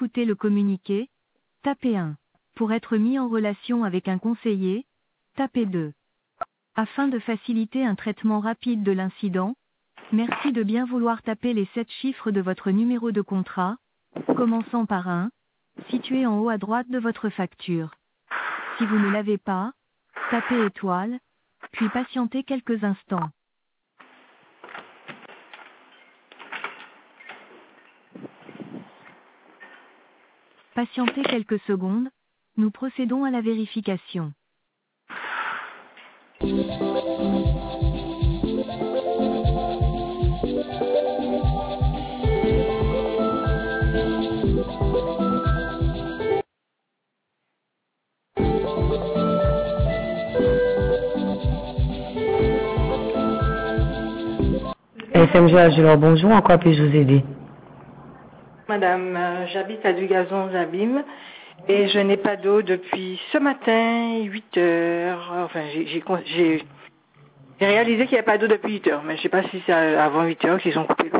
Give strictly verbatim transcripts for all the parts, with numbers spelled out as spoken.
écouter le communiqué, tapez un. Pour être mis en relation avec un conseiller, tapez deux. Afin de faciliter un traitement rapide de l'incident, merci de bien vouloir taper les sept chiffres de votre numéro de contrat, commençant par un, situé en haut à droite de votre facture. Si vous ne l'avez pas, tapez étoile, puis patientez quelques instants. Patientez quelques secondes, nous procédons à la vérification. S M G Agilor, bonjour, en quoi puis-je vous aider? Madame, euh, j'habite à Dugazon, Zabim, et je n'ai pas d'eau depuis ce matin, huit heures. Enfin, j'ai j'ai con- j'ai- j'ai réalisé qu'il n'y avait pas d'eau depuis huit heures, mais je ne sais pas si c'est avant huit heures qu'ils ont coupé l'eau.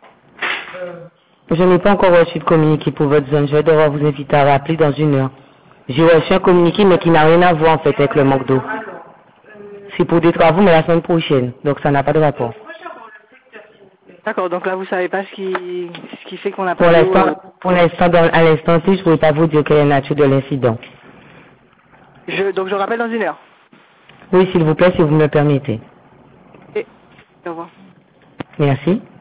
Je n'ai pas encore reçu de communiqué pour votre zone. Je vais devoir vous inviter à rappeler dans une heure. J'ai reçu un communiqué, mais qui n'a rien à voir en fait avec le manque d'eau. C'est pour des travaux, mais la semaine prochaine. Donc ça n'a pas de rapport. D'accord, donc là, vous ne savez pas ce qui, ce qui fait qu'on n'a Pour pas d'eau. euh, l'instant, pour l'instant, dans- à l'instant T, je ne pourrais pas vous dire quelle est la nature de l'incident. je- donc je rappelle dans une heure. Oui, s'il vous plaît, si vous me le permettez. Et, au revoir. Merci.